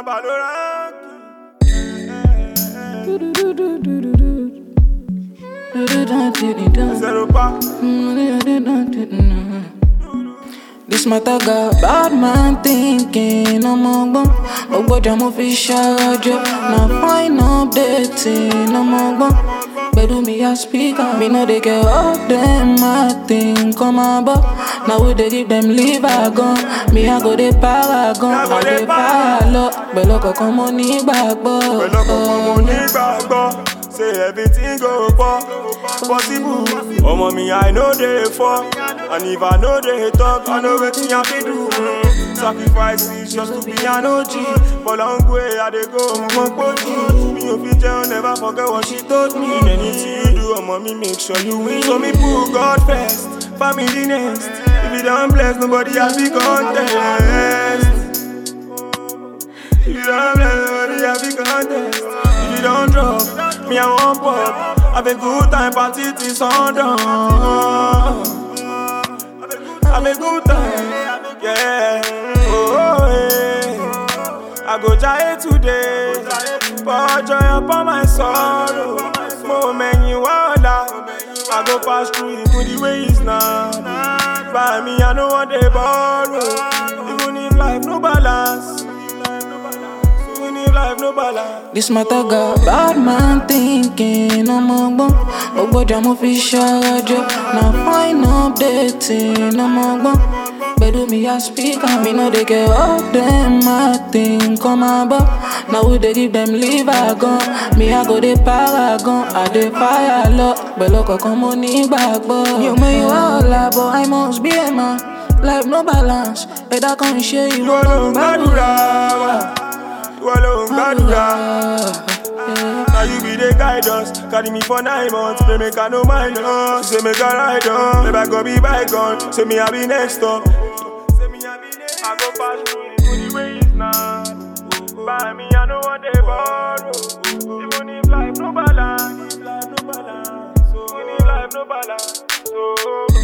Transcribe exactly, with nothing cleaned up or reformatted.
This matter got bad man thinking. I'm a bum, oh boy, I'm official. Now fine updating. I'm a bum, but do me a speaker. Me know they get up them my thing. Come about, now we they give them leave a gun. Me I go the paragon, I go paralo. But look come on ni bagbo. Say everything go for possible. Oh mommy, I know they fall. And if I know they talk, I know what I have to do. Sacrifices just to be an O G. For long way I they go, mama poji. Me your future, never forget what she told me. Anything you do, oh mommy, make sure you win. So me put God first, family next. If you don't bless, nobody has the contest. If you don't bless, nobody has the contest. If you don't drop, me I won't pop. Have a good time, party till sundown. Have a good time, yeah. Oh, yeah. I go die today, pour joy upon my sorrow. Moment you wonder, I go pass through even the way it's now. By me, I know what they borrow. Even if life no balance. Life, no balance. This matter got bad man thinking. I'm a bum, oh boy, I'm official. Now fine updating. I'm a bum, but do me a speaker. Me know they get up them my thing. Come about, now we they give them leave a gun. Me I go the paragon, I the fire lot. But look come on ni bagbo. You may you all but I must be a man. Life no balance, but I can't share you. Alone, badura. Alone, badura. Now you be the guidance. Carry me for nine months. Pray make I no mind us. Say make I ride on. Never go be bygone. Say me I be next up. Say me I be next. I go pass through the way it's not. By me I know what they borrow. Even if life no balance. Even if life no balance. So